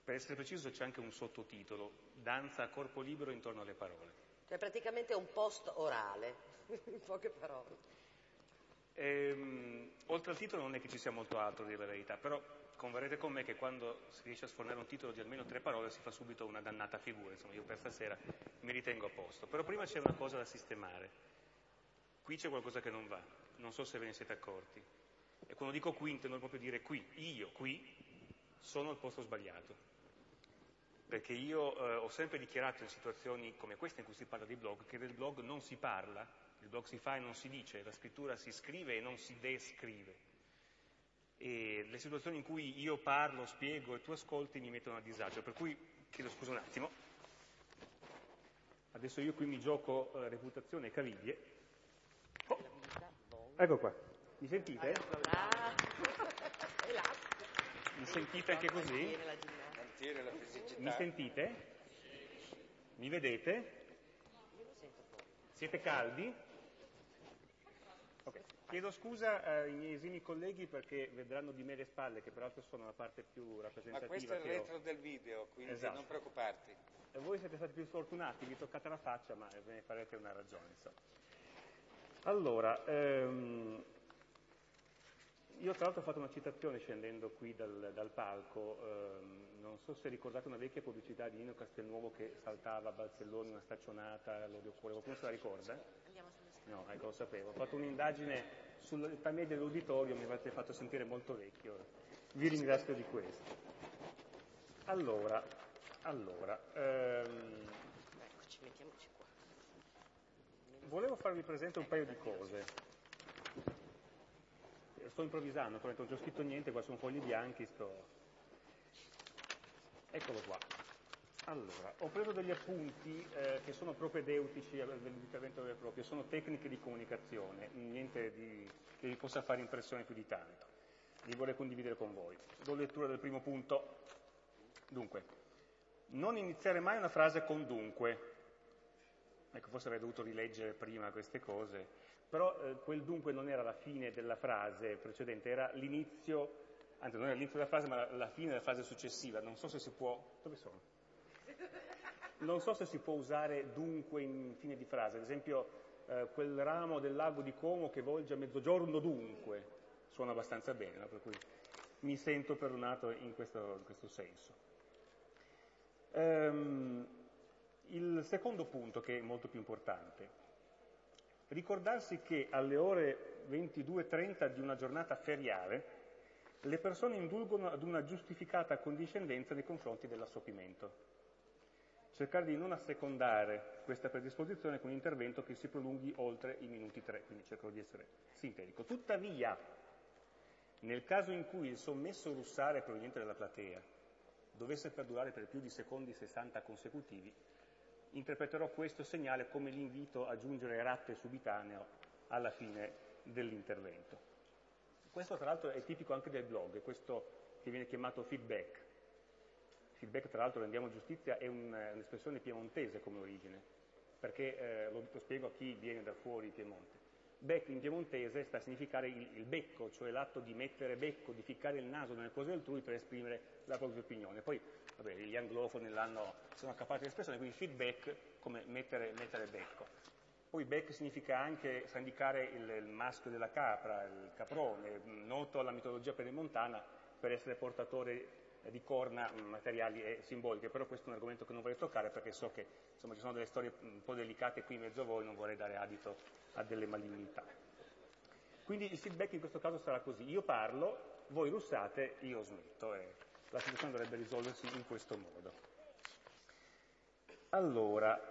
Per essere preciso c'è anche un sottotitolo, danza a corpo libero intorno alle parole. Cioè praticamente è un post orale, in poche parole. Oltre al titolo non è che ci sia molto altro, a dire la verità, però converrete con me che quando si riesce a sfornare un titolo di almeno 3 parole si fa subito una dannata figura, insomma io per stasera mi ritengo a posto. Però prima c'è una cosa da sistemare. Qui c'è qualcosa che non va, non so se ve ne siete accorti. E quando dico qui intendo proprio dire qui, io qui sono al posto sbagliato. Perché io ho sempre dichiarato in situazioni come queste in cui si parla di blog che del blog non si parla, il blog si fa e non si dice, la scrittura si scrive e non si descrive. E le situazioni in cui io parlo, spiego e tu ascolti mi mettono a disagio, per cui chiedo scusa un attimo. Adesso io qui mi gioco reputazione e caviglie. Oh, ecco qua, mi sentite? Mi sentite anche così? Mi sentite? Mi vedete? Siete caldi? Okay. Chiedo scusa ai miei esimi colleghi perché vedranno di me le spalle, che peraltro sono la parte più rappresentativa. Ma questo è il retro del video, quindi esatto. Non preoccuparti. E voi siete stati più sfortunati, vi toccate la faccia, ma ve ne farete una ragione, insomma. Allora, io tra l'altro ho fatto una citazione scendendo qui dal palco, non so se ricordate una vecchia pubblicità di Nino Castelnuovo che saltava a Barcellona una staccionata, qualcuno se la ricorda? No, ecco, lo sapevo. Ho fatto un'indagine sull'età media dell'uditorio, mi avete fatto sentire molto vecchio, vi ringrazio di questo. Allora, eccoci, mettiamoci qua. Volevo farvi presente un paio di cose. Sto improvvisando, non ho già scritto niente, qua sono fogli bianchi, Eccolo qua. Allora, ho preso degli appunti che sono propedeutici dell'intervento vero e proprio, sono tecniche di comunicazione, niente che vi possa fare impressione più di tanto. Li vorrei condividere con voi. Do lettura del primo punto. Dunque, non iniziare mai una frase con dunque. Ecco, forse avrei dovuto rileggere prima queste cose, però quel dunque non era la fine della frase precedente, era l'inizio, anzi non era l'inizio della frase, ma la fine della frase successiva. Non so se si può... Dove sono? Non so se si può usare dunque in fine di frase, ad esempio quel ramo del lago di Como che volge a mezzogiorno dunque, suona abbastanza bene, no? Per cui mi sento perdonato in questo senso. Il secondo punto, che è molto più importante, ricordarsi che alle ore 22:30 di una giornata feriale le persone indulgono ad una giustificata accondiscendenza nei confronti dell'assopimento. Cercare di non assecondare questa predisposizione con un intervento che si prolunghi oltre i minuti 3, quindi cercherò di essere sintetico. Tuttavia, nel caso in cui il sommesso russare proveniente dalla platea dovesse perdurare per più di secondi 60 consecutivi, interpreterò questo segnale come l'invito a giungere ratto e subitaneo alla fine dell'intervento. Questo tra l'altro è tipico anche del blog, questo che viene chiamato feedback. Feedback, tra l'altro, rendiamo giustizia, è un'espressione piemontese come origine, perché lo spiego a chi viene da fuori Piemonte. Back in piemontese sta a significare il becco, cioè l'atto di mettere becco, di ficcare il naso nelle cose altrui per esprimere la propria opinione. Poi, vabbè, gli anglofoni sono accaparati l'espressione, quindi feedback come mettere becco. Poi back significa anche sa indicare il maschio della capra, il caprone, noto alla mitologia pedemontana per essere portatore di corna materiali e simboliche, però questo è un argomento che non vorrei toccare perché so che insomma, ci sono delle storie un po' delicate qui in mezzo a voi, non vorrei dare adito a delle malignità. Quindi il feedback in questo caso sarà così: io parlo, voi russate, io smetto, e la situazione dovrebbe risolversi in questo modo. Allora,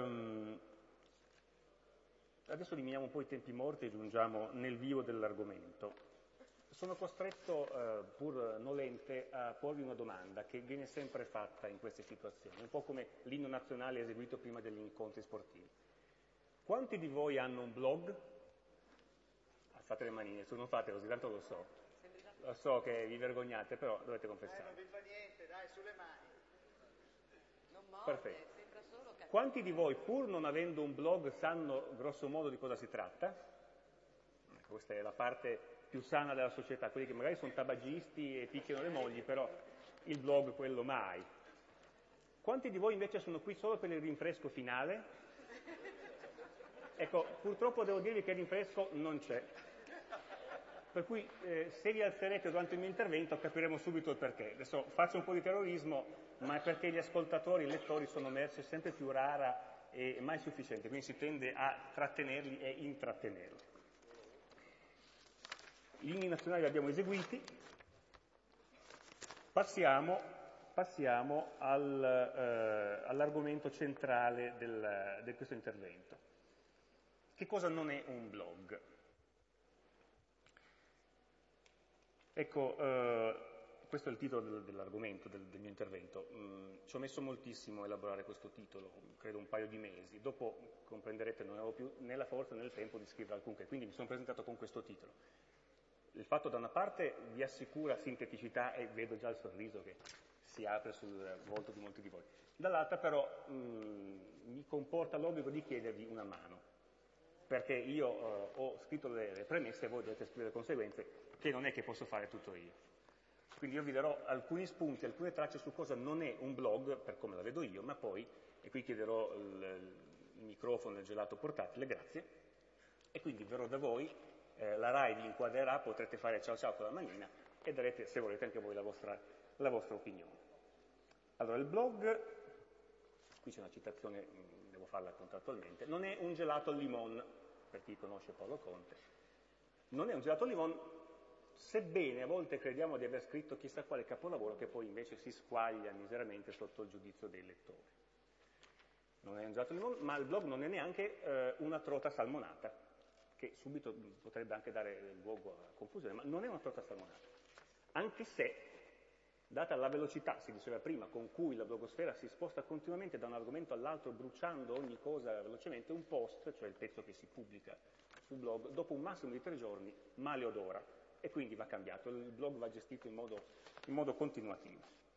adesso eliminiamo un po' i tempi morti e giungiamo nel vivo dell'argomento. Sono costretto, pur nolente, a porvi una domanda che viene sempre fatta in queste situazioni, un po' come l'inno nazionale eseguito prima degli incontri sportivi. Quanti di voi hanno un blog? Alzate le manine, se non fate così, tanto lo so. Lo so che vi vergognate, però dovete confessare. Non vi fa niente, dai, sulle mani. Non morde, Perfetto. sembra solo cattivo. Quanti di voi, pur non avendo un blog, sanno grosso modo di cosa si tratta? Ecco, questa è la parte più sana della società, quelli che magari sono tabagisti e picchiano le mogli, però il blog quello mai. Quanti di voi invece sono qui solo per il rinfresco finale? Ecco, purtroppo devo dirvi che il rinfresco non c'è. Per cui se vi alzerete durante il mio intervento capiremo subito il perché. Adesso faccio un po' di terrorismo, ma è perché gli ascoltatori, i lettori sono merce sempre più rara e mai sufficiente, quindi si tende a trattenerli e intrattenerli. Gli inni nazionali li abbiamo eseguiti, passiamo all'argomento centrale di questo intervento. Che cosa non è un blog? Ecco, questo è il titolo dell'argomento del mio intervento. Ci ho messo moltissimo a elaborare questo titolo, credo un paio di mesi. Dopo comprenderete non avevo più né la forza né il tempo di scrivere alcunché, quindi mi sono presentato con questo titolo. Il fatto da una parte vi assicura sinteticità e vedo già il sorriso che si apre sul volto di molti di voi. Dall'altra però mi comporta l'obbligo di chiedervi una mano, perché io ho scritto le premesse e voi dovete scrivere le conseguenze, che non è che posso fare tutto io. Quindi io vi darò alcuni spunti, alcune tracce su cosa non è un blog, per come la vedo io, ma poi, e qui chiederò il microfono del gelato portatile, grazie, e quindi verrò da voi, la RAI vi inquadrerà, potrete fare ciao ciao con la manina e darete, se volete, anche voi la vostra opinione. Allora, il blog, qui c'è una citazione, devo farla contrattualmente, non è un gelato al limone, per chi conosce Paolo Conte, non è un gelato al limone, sebbene a volte crediamo di aver scritto chissà quale capolavoro che poi invece si squaglia miseramente sotto il giudizio dei lettori. Non è un gelato al limone, ma il blog non è neanche una trota salmonata, che subito potrebbe anche dare luogo a confusione, ma non è una torta salmonata. Anche se, data la velocità, si diceva prima, con cui la blogosfera si sposta continuamente da un argomento all'altro, bruciando ogni cosa velocemente, un post, cioè il pezzo che si pubblica sul blog, dopo un massimo di 3 giorni, male odora, e quindi va cambiato. Il blog va gestito in modo continuativo.